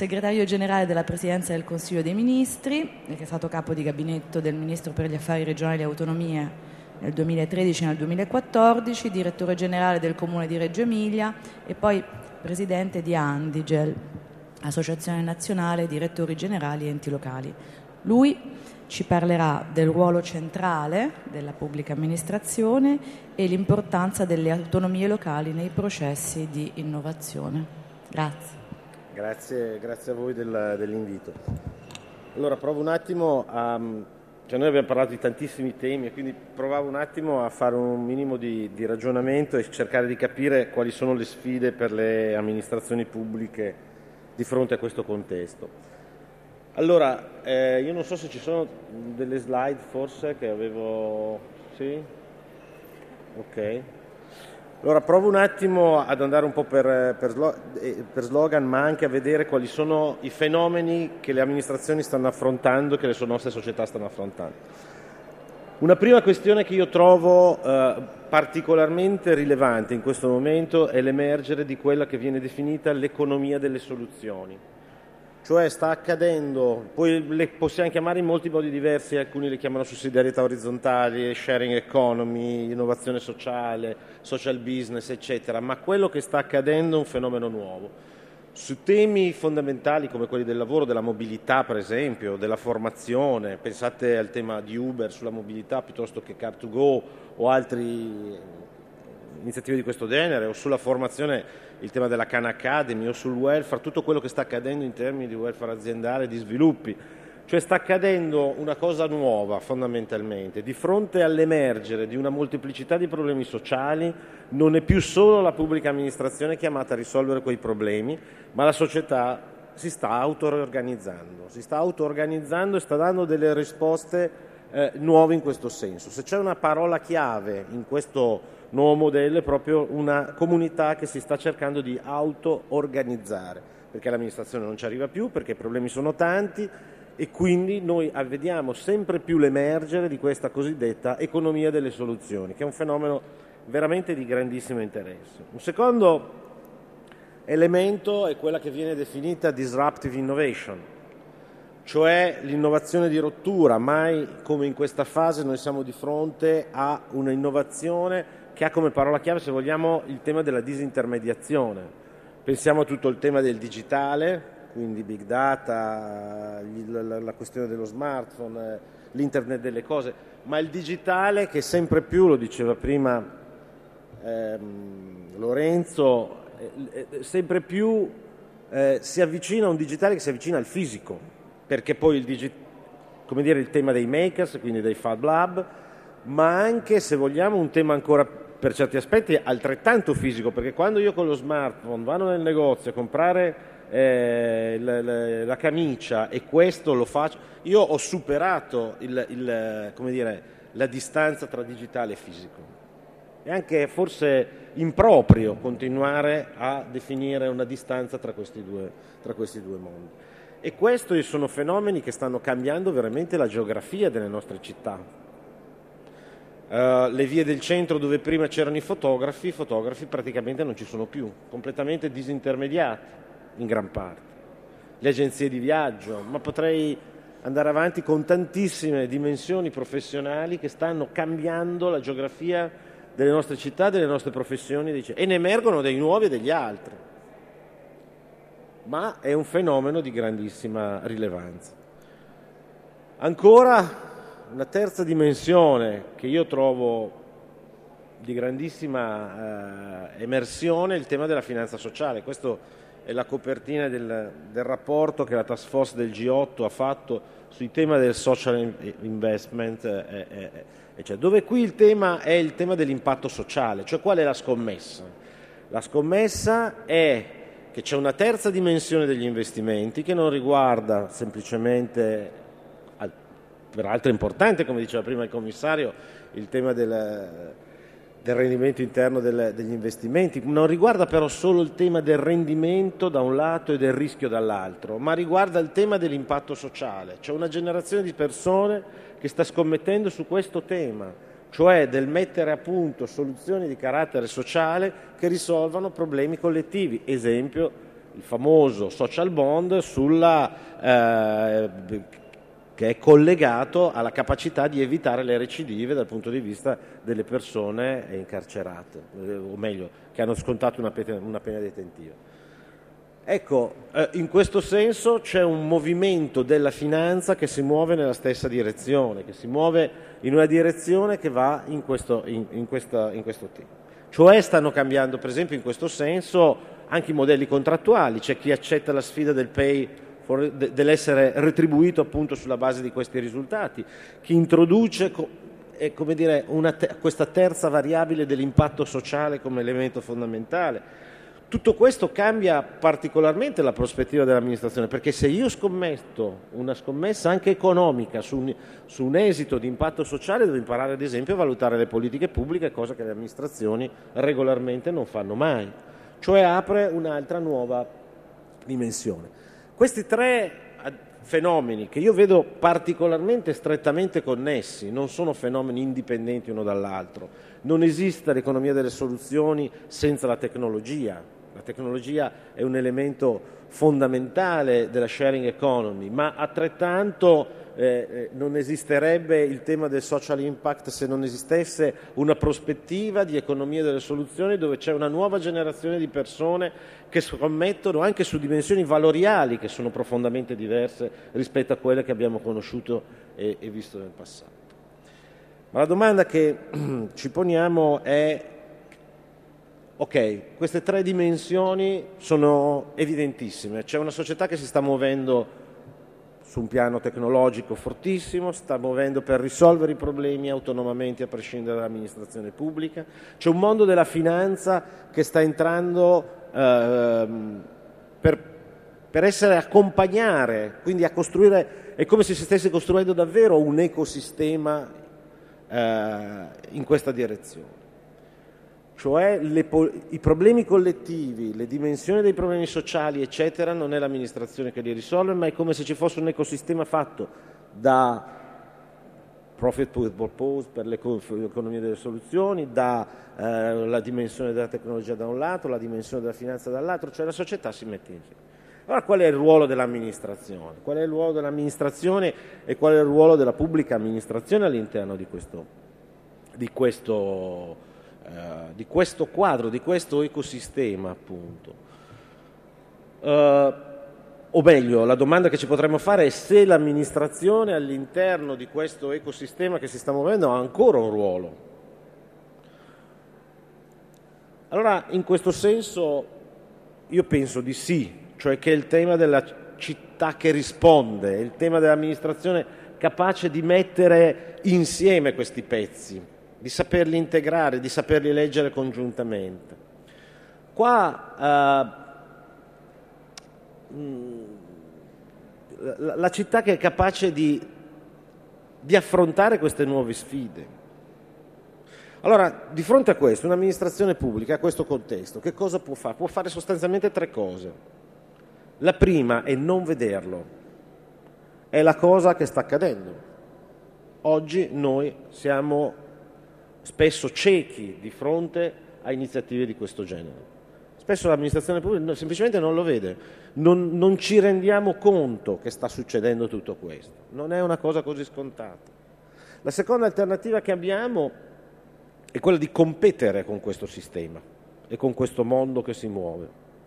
segretario generale della Presidenza del Consiglio dei Ministri, che è stato capo di gabinetto del Ministro per gli Affari Regionali e Autonomie nel 2013 e nel 2014, direttore generale del Comune di Reggio Emilia e poi presidente di Andigel, Associazione Nazionale Direttori Generali e Enti Locali. Lui ci parlerà del ruolo centrale della pubblica amministrazione e l'importanza delle autonomie locali nei processi di innovazione. Grazie. Grazie a voi dell'invito. Allora, provo un attimo a... noi abbiamo parlato di tantissimi temi e quindi provavo un attimo a fare un minimo di ragionamento e cercare di capire quali sono le sfide per le amministrazioni pubbliche di fronte a questo contesto. Allora, io non so se ci sono delle slide forse che avevo... Sì? Ok. Allora provo un attimo ad andare un po' per slogan, ma anche a vedere quali sono i fenomeni che le amministrazioni stanno affrontando, che le nostre società stanno affrontando. Una prima questione che io trovo particolarmente rilevante in questo momento è l'emergere di quella che viene definita l'economia delle soluzioni. Cioè sta accadendo, poi le possiamo chiamare in molti modi diversi, alcuni le chiamano sussidiarietà orizzontali, sharing economy, innovazione sociale, social business, eccetera, ma quello che sta accadendo è un fenomeno nuovo. Su temi fondamentali come quelli del lavoro, della mobilità per esempio, della formazione, pensate al tema di Uber sulla mobilità piuttosto che Car2Go o altre iniziative di questo genere, o sulla formazione il tema della Khan Academy o sul welfare, tutto quello che sta accadendo in termini di welfare aziendale, di sviluppi. Cioè sta accadendo una cosa nuova fondamentalmente. Di fronte all'emergere di una molteplicità di problemi sociali non è più solo la pubblica amministrazione chiamata a risolvere quei problemi, ma la società si sta auto-organizzando e sta dando delle risposte nuove in questo senso. Se c'è una parola chiave in questo nuovo modello è proprio una comunità che si sta cercando di auto-organizzare, perché l'amministrazione non ci arriva più, perché i problemi sono tanti e quindi noi vediamo sempre più l'emergere di questa cosiddetta economia delle soluzioni, che è un fenomeno veramente di grandissimo interesse. Un secondo elemento è quella che viene definita disruptive innovation, cioè l'innovazione di rottura. Mai come in questa fase noi siamo di fronte a un'innovazione che ha come parola chiave, se vogliamo, il tema della disintermediazione. Pensiamo a tutto il tema del digitale, quindi big data, la questione dello smartphone, l'internet delle cose, ma il digitale che sempre più, lo diceva prima Lorenzo, sempre più si avvicina a un digitale che si avvicina al fisico, perché poi il tema dei makers, quindi dei Fab Lab, ma anche, se vogliamo, un tema ancora per certi aspetti altrettanto fisico, perché quando io con lo smartphone vado nel negozio a comprare la camicia e questo lo faccio, io ho superato la distanza tra digitale e fisico. È anche forse improprio continuare a definire una distanza tra questi due mondi. E questi sono fenomeni che stanno cambiando veramente la geografia delle nostre città. Le vie del centro dove prima c'erano i fotografi praticamente non ci sono più, completamente disintermediati in gran parte. Le agenzie di viaggio, ma potrei andare avanti con tantissime dimensioni professionali che stanno cambiando la geografia delle nostre città, delle nostre professioni, e ne emergono dei nuovi e degli altri. Ma è un fenomeno di grandissima rilevanza. Ancora una terza dimensione che io trovo di grandissima emersione è il tema della finanza sociale. Questa è la copertina del rapporto che la task force del G8 ha fatto sui temi del social investment, dove qui il tema è il tema dell'impatto sociale, cioè qual è la scommessa? La scommessa è che c'è una terza dimensione degli investimenti che non riguarda semplicemente, peraltro importante, come diceva prima il commissario, il tema del rendimento interno degli investimenti, non riguarda però solo il tema del rendimento da un lato e del rischio dall'altro, ma riguarda il tema dell'impatto sociale. C'è una generazione di persone che sta scommettendo su questo tema, cioè del mettere a punto soluzioni di carattere sociale che risolvano problemi collettivi, esempio il famoso social bond che è collegato alla capacità di evitare le recidive dal punto di vista delle persone incarcerate, o meglio, che hanno scontato una pena detentiva. Ecco, in questo senso c'è un movimento della finanza che si muove nella stessa direzione, che si muove in una direzione che va in questo tema. Cioè stanno cambiando, per esempio, in questo senso anche i modelli contrattuali. C'è chi accetta la sfida dell'essere retribuito appunto sulla base di questi risultati, chi introduce questa terza variabile dell'impatto sociale come elemento fondamentale. Tutto questo cambia particolarmente la prospettiva dell'amministrazione, perché se io scommetto una scommessa anche economica su un esito di impatto sociale, devo imparare ad esempio a valutare le politiche pubbliche, cosa che le amministrazioni regolarmente non fanno mai. Cioè apre un'altra nuova dimensione. Questi tre fenomeni che io vedo particolarmente strettamente connessi, non sono fenomeni indipendenti uno dall'altro. Non esiste l'economia delle soluzioni senza la tecnologia. La tecnologia è un elemento fondamentale della sharing economy, ma altrettanto non esisterebbe il tema del social impact se non esistesse una prospettiva di economia delle soluzioni dove c'è una nuova generazione di persone che scommettono anche su dimensioni valoriali che sono profondamente diverse rispetto a quelle che abbiamo conosciuto e visto nel passato. Ma la domanda che ci poniamo è: ok, queste tre dimensioni sono evidentissime, c'è una società che si sta muovendo su un piano tecnologico fortissimo, sta muovendo per risolvere i problemi autonomamente a prescindere dall'amministrazione pubblica, c'è un mondo della finanza che sta entrando per accompagnare, quindi a costruire, è come se si stesse costruendo davvero un ecosistema in questa direzione. Cioè i problemi collettivi, le dimensioni dei problemi sociali, eccetera, non è l'amministrazione che li risolve, ma è come se ci fosse un ecosistema fatto da profit with purpose per l'economia delle soluzioni, la dimensione della tecnologia da un lato, la dimensione della finanza dall'altro, cioè la società si mette insieme. Allora qual è il ruolo dell'amministrazione? Qual è il ruolo dell'amministrazione e qual è il ruolo della pubblica amministrazione all'interno di questo quadro, di questo ecosistema, appunto? O meglio, la domanda che ci potremmo fare è se l'amministrazione all'interno di questo ecosistema che si sta muovendo ha ancora un ruolo. Allora, in questo senso, io penso di sì, cioè che il tema della città che risponde, il tema dell'amministrazione capace di mettere insieme questi pezzi, di saperli integrare, di saperli leggere congiuntamente. Qua la città che è capace di affrontare queste nuove sfide. Allora, di fronte a questo, un'amministrazione pubblica, a questo contesto, che cosa può fare? Può fare sostanzialmente tre cose. La prima è non vederlo. È la cosa che sta accadendo. Oggi noi siamo spesso ciechi di fronte a iniziative di questo genere. Spesso l'amministrazione pubblica semplicemente non lo vede, non ci rendiamo conto che sta succedendo tutto questo. Non è una cosa così scontata. La seconda alternativa che abbiamo è quella di competere con questo sistema e con questo mondo che si muove.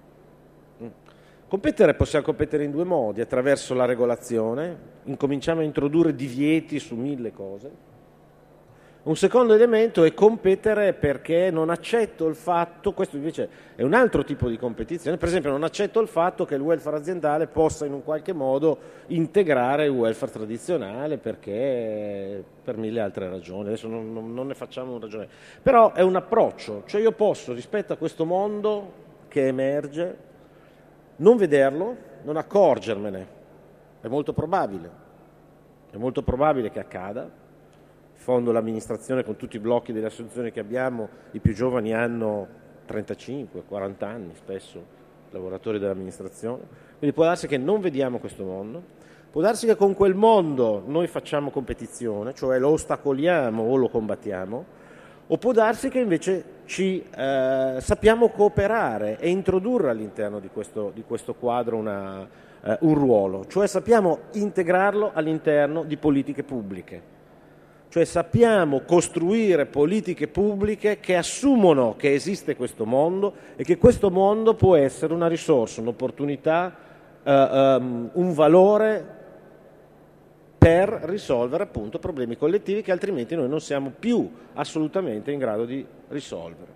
Possiamo competere in due modi: attraverso la regolazione, incominciamo a introdurre divieti su 1000 cose. Un secondo elemento è competere perché non accetto il fatto, questo invece è un altro tipo di competizione, per esempio non accetto il fatto che il welfare aziendale possa in un qualche modo integrare il welfare tradizionale perché per 1000 altre ragioni, adesso non ne facciamo un ragionamento, però è un approccio, cioè io posso rispetto a questo mondo che emerge non vederlo, non accorgermene, è molto probabile che accada. In fondo l'amministrazione, con tutti i blocchi delle assunzioni che abbiamo, i più giovani hanno 35, 40 anni spesso, lavoratori dell'amministrazione, quindi può darsi che non vediamo questo mondo, può darsi che con quel mondo noi facciamo competizione, cioè lo ostacoliamo o lo combattiamo, o può darsi che invece sappiamo cooperare e introdurre all'interno di questo quadro un ruolo, cioè sappiamo integrarlo all'interno di politiche pubbliche, cioè sappiamo costruire politiche pubbliche che assumono che esiste questo mondo e che questo mondo può essere una risorsa, un'opportunità, un valore per risolvere appunto problemi collettivi che altrimenti noi non siamo più assolutamente in grado di risolvere.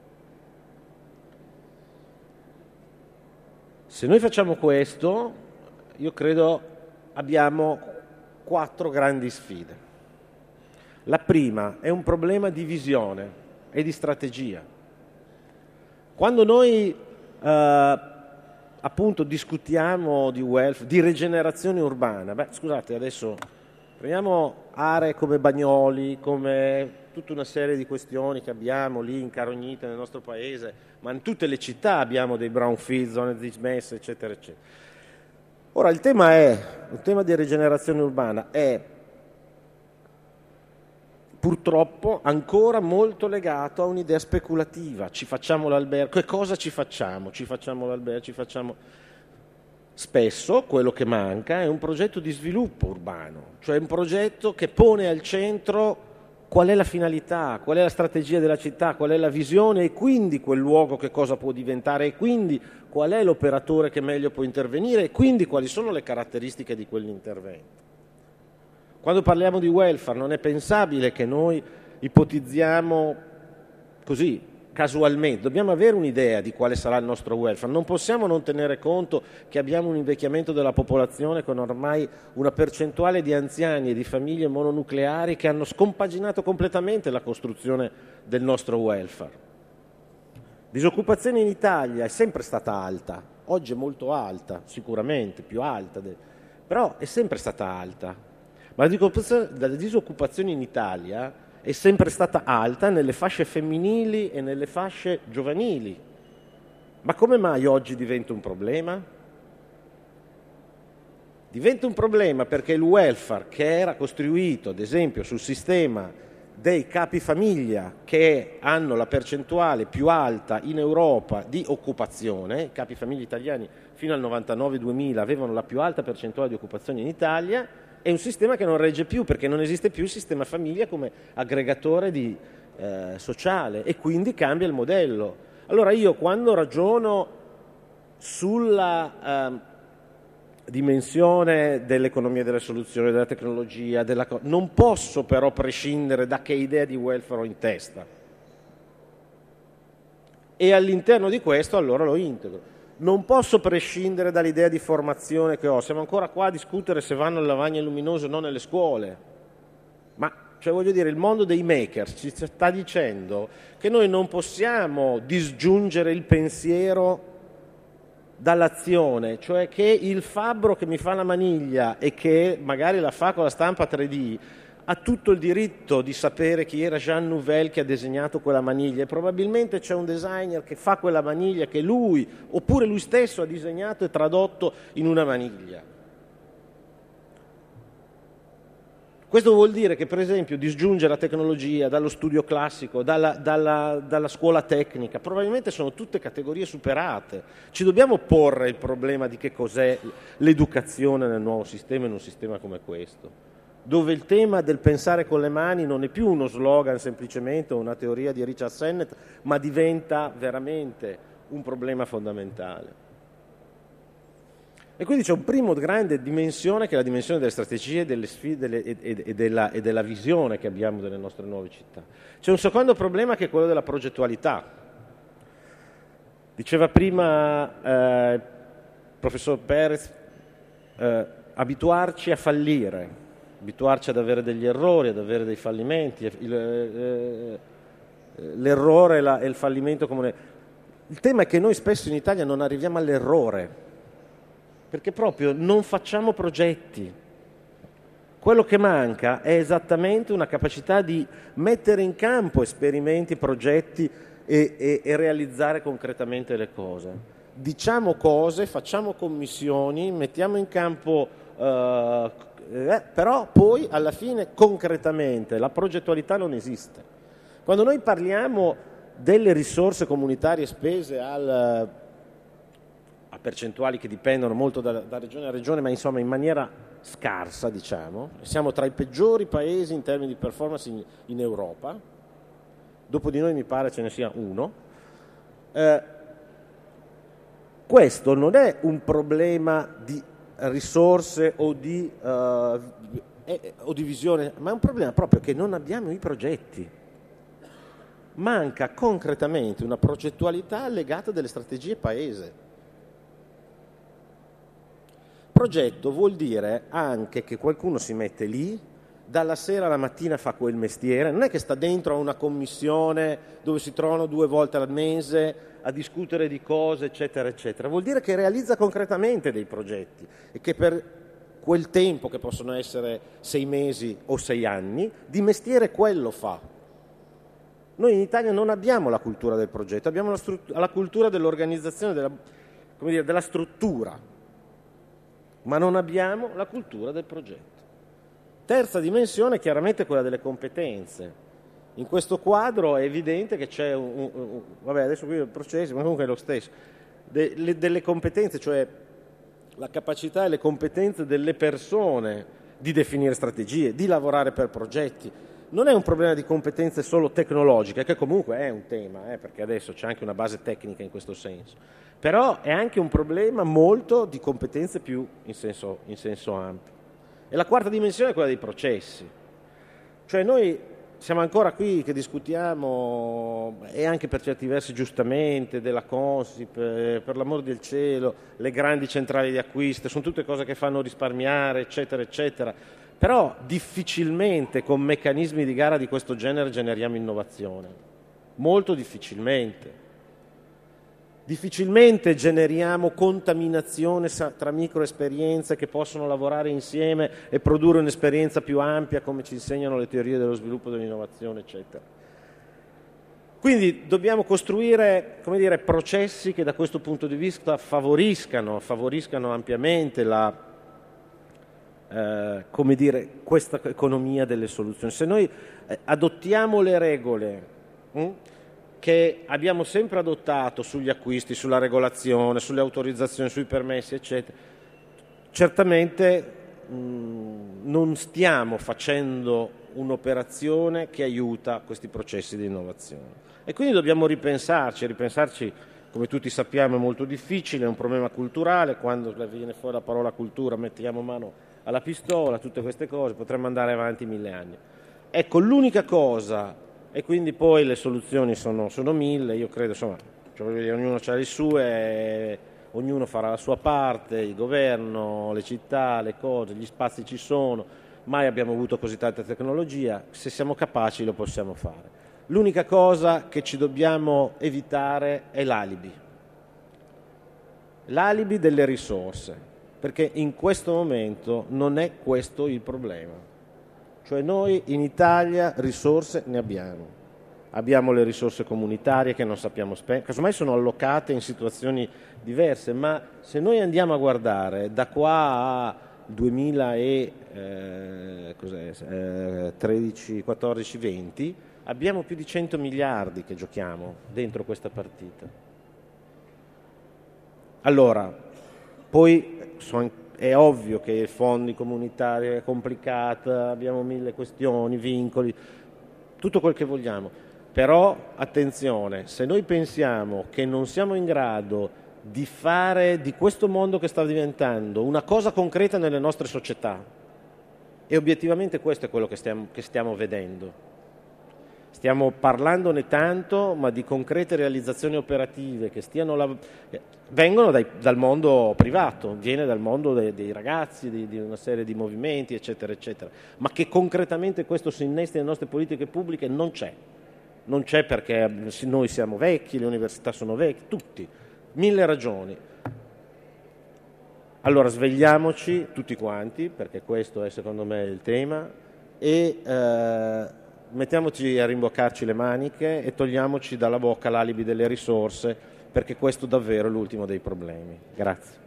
Se noi facciamo questo, io credo abbiamo 4 grandi sfide. La prima è un problema di visione e di strategia. Quando noi appunto discutiamo di welfare, di rigenerazione urbana, scusate, adesso prendiamo aree come Bagnoli, come tutta una serie di questioni che abbiamo lì incarognite nel nostro paese, ma in tutte le città abbiamo dei brownfield, zone dismesse, eccetera, eccetera. Ora il tema di rigenerazione urbana è purtroppo ancora molto legato a un'idea speculativa. Ci facciamo l'albergo, che cosa ci facciamo? Ci facciamo l'albergo, ci facciamo... Spesso quello che manca è un progetto di sviluppo urbano, cioè un progetto che pone al centro qual è la finalità, qual è la strategia della città, qual è la visione e quindi quel luogo che cosa può diventare e quindi qual è l'operatore che meglio può intervenire e quindi quali sono le caratteristiche di quell'intervento. Quando parliamo di welfare non è pensabile che noi ipotizziamo così, casualmente, dobbiamo avere un'idea di quale sarà il nostro welfare, non possiamo non tenere conto che abbiamo un invecchiamento della popolazione con ormai una percentuale di anziani e di famiglie mononucleari che hanno scompaginato completamente la costruzione del nostro welfare. Disoccupazione in Italia è sempre stata alta, oggi è molto alta, sicuramente più alta, però è sempre stata alta. Ma la disoccupazione in Italia è sempre stata alta nelle fasce femminili e nelle fasce giovanili. Ma come mai oggi diventa un problema? Diventa un problema perché il welfare, che era costruito ad esempio sul sistema dei capifamiglia che hanno la percentuale più alta in Europa di occupazione, i capifamiglia italiani fino al 99-2000 avevano la più alta percentuale di occupazione in Italia, è un sistema che non regge più perché non esiste più il sistema famiglia come aggregatore sociale e quindi cambia il modello. Allora io quando ragiono sulla dimensione dell'economia delle soluzioni, della tecnologia, non posso però prescindere da che idea di welfare ho in testa e all'interno di questo allora lo integro. Non posso prescindere dall'idea di formazione che ho. Siamo ancora qua a discutere se vanno alle lavagne luminose o no nelle scuole. Ma, cioè voglio dire, il mondo dei makers ci sta dicendo che noi non possiamo disgiungere il pensiero dall'azione, cioè che il fabbro che mi fa la maniglia e che magari la fa con la stampa 3D ha tutto il diritto di sapere chi era Jean Nouvel che ha disegnato quella maniglia e probabilmente c'è un designer che fa quella maniglia che lui, oppure lui stesso ha disegnato e tradotto in una maniglia. Questo vuol dire che per esempio disgiungere la tecnologia dallo studio classico, dalla scuola tecnica, probabilmente sono tutte categorie superate. Ci dobbiamo porre il problema di che cos'è l'educazione nel nuovo sistema, in un sistema come questo, dove il tema del pensare con le mani non è più uno slogan semplicemente o una teoria di Richard Sennett, ma diventa veramente un problema fondamentale. E quindi c'è un primo grande dimensione che è la dimensione delle strategie, delle sfide e della visione che abbiamo delle nostre nuove città. C'è un secondo problema che è quello della progettualità. Diceva prima il professor Perez, abituarci a fallire, abituarci ad avere degli errori, ad avere dei fallimenti, l'errore e il fallimento comune. Il tema è che noi spesso in Italia non arriviamo all'errore, perché proprio non facciamo progetti. Quello che manca è esattamente una capacità di mettere in campo esperimenti, progetti e realizzare concretamente le cose. Diciamo cose, facciamo commissioni, mettiamo in campo, però poi alla fine concretamente la progettualità non esiste. Quando noi parliamo delle risorse comunitarie spese a percentuali che dipendono molto da regione a regione, ma insomma in maniera scarsa, diciamo. Siamo tra i peggiori paesi in termini di performance in Europa. Dopo di noi mi pare ce ne sia uno. Questo non è un problema di risorse o di visione, ma è un problema proprio che non abbiamo i progetti. Manca concretamente una progettualità legata a delle strategie paese. Progetto vuol dire anche che qualcuno si mette lì, dalla sera alla mattina fa quel mestiere, non è che sta dentro a una commissione dove si trovano 2 volte al mese a discutere di cose, eccetera, eccetera. Vuol dire che realizza concretamente dei progetti e che per quel tempo, che possono essere 6 mesi o 6 anni, di quello fa. Noi in Italia non abbiamo la cultura del progetto, abbiamo la cultura dell'organizzazione, della struttura, ma non abbiamo la cultura del progetto. Terza dimensione, chiaramente quella delle competenze. In questo quadro è evidente che c'è vabbè, adesso qui il processo, ma comunque è lo stesso, delle competenze, cioè la capacità e le competenze delle persone di definire strategie, di lavorare per progetti. Non è un problema di competenze solo tecnologiche, che comunque è un tema, perché adesso c'è anche una base tecnica in questo senso. Però è anche un problema molto di competenze più in senso ampio. E la quarta dimensione è quella dei processi. Cioè noi siamo ancora qui che discutiamo, e anche per certi versi giustamente, della Consip, per l'amor del cielo, le grandi centrali di acquisto, sono tutte cose che fanno risparmiare, eccetera, eccetera. Però difficilmente con meccanismi di gara di questo genere generiamo innovazione. Molto difficilmente. Difficilmente generiamo contaminazione tra microesperienze che possono lavorare insieme e produrre un'esperienza più ampia, come ci insegnano le teorie dello sviluppo dell'innovazione, eccetera. Quindi dobbiamo costruire, processi che da questo punto di vista favoriscano ampiamente questa economia delle soluzioni. Se noi adottiamo le regole che abbiamo sempre adottato sugli acquisti, sulla regolazione, sulle autorizzazioni, sui permessi, eccetera, certamente non stiamo facendo un'operazione che aiuta questi processi di innovazione. E quindi dobbiamo ripensarci, come tutti sappiamo è molto difficile, è un problema culturale, quando viene fuori la parola cultura mettiamo mano alla pistola, tutte queste cose, potremmo andare avanti 1000 anni. Ecco, l'unica cosa, e quindi poi le soluzioni sono 1000, io credo, insomma, ognuno ha le sue, ognuno farà la sua parte, il governo, le città, le cose, gli spazi ci sono, mai abbiamo avuto così tanta tecnologia, se siamo capaci lo possiamo fare. L'unica cosa che ci dobbiamo evitare è l'alibi delle risorse, perché in questo momento non è questo il problema. Cioè noi in Italia risorse ne abbiamo le risorse comunitarie che non sappiamo spendere, casomai sono allocate in situazioni diverse, ma se noi andiamo a guardare da qua a 2013, 14, 20, abbiamo più di 100 miliardi che giochiamo dentro questa partita. Allora, poi è ovvio che i fondi comunitari è complicata, abbiamo 1000 questioni, vincoli, tutto quel che vogliamo, però attenzione, se noi pensiamo che non siamo in grado di fare di questo mondo che sta diventando una cosa concreta nelle nostre società, e obiettivamente questo è quello che stiamo vedendo. Stiamo parlandone tanto, ma di concrete realizzazioni operative che vengono dal mondo privato, viene dal mondo dei ragazzi, di una serie di movimenti, eccetera, eccetera, ma che concretamente questo si innesti nelle nostre politiche pubbliche non c'è. Non c'è perché noi siamo vecchi, le università sono vecchie, tutti, 1000 ragioni. Allora svegliamoci tutti quanti, perché questo è secondo me il tema, e mettiamoci a rimboccarci le maniche e togliamoci dalla bocca l'alibi delle risorse, perché questo davvero è l'ultimo dei problemi. Grazie.